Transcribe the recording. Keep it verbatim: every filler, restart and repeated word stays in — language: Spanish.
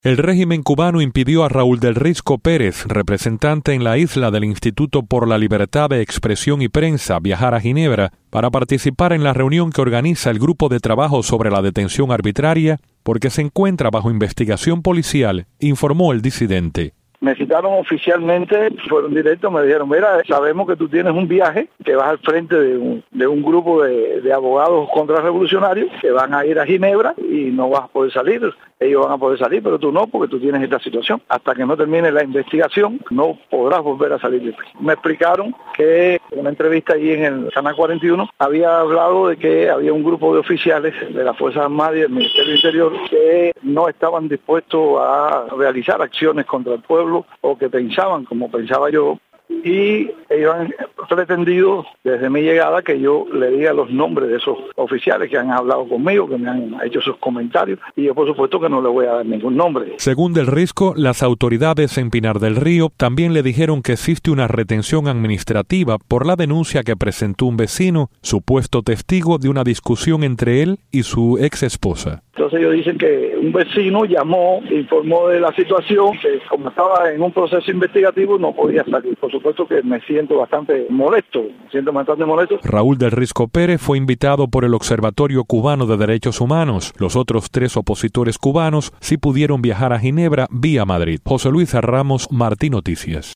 El régimen cubano impidió a Raúl del Risco Pérez, representante en la isla del Instituto por la Libertad de Expresión y Prensa, viajar a Ginebra para participar en la reunión que organiza el Grupo de Trabajo sobre la Detención Arbitraria, porque se encuentra bajo investigación policial, informó el disidente. Me citaron oficialmente, fueron directos, me dijeron, mira, sabemos que tú tienes un viaje, que vas al frente de un, de un grupo de, de abogados contrarrevolucionarios que van a ir a Ginebra y no vas a poder salir. Ellos van a poder salir, pero tú no, porque tú tienes esta situación. Hasta que no termine la investigación, no podrás volver a salir de aquí. Me explicaron que en una entrevista ahí en el Canal cuarenta y uno había hablado de que había un grupo de oficiales de las Fuerzas Armadas y del Ministerio del Interior que no estaban dispuestos a realizar acciones contra el pueblo, o que pensaban, como pensaba yo, y ellos han pretendido desde mi llegada que yo le diga los nombres de esos oficiales que han hablado conmigo, que me han hecho esos comentarios, y yo por supuesto que no le voy a dar ningún nombre. Según Del Risco, las autoridades en Pinar del Río también le dijeron que existe una retención administrativa por la denuncia que presentó un vecino, supuesto testigo de una discusión entre él y su ex esposa. Entonces ellos dicen que un vecino llamó, informó de la situación, que como estaba en un proceso investigativo no podía salir. Por supuesto que me siento bastante molesto, me siento bastante molesto. Raúl del Risco Pérez fue invitado por el Observatorio Cubano de Derechos Humanos. Los otros tres opositores cubanos sí pudieron viajar a Ginebra vía Madrid. José Luis Ramos, Martín Noticias.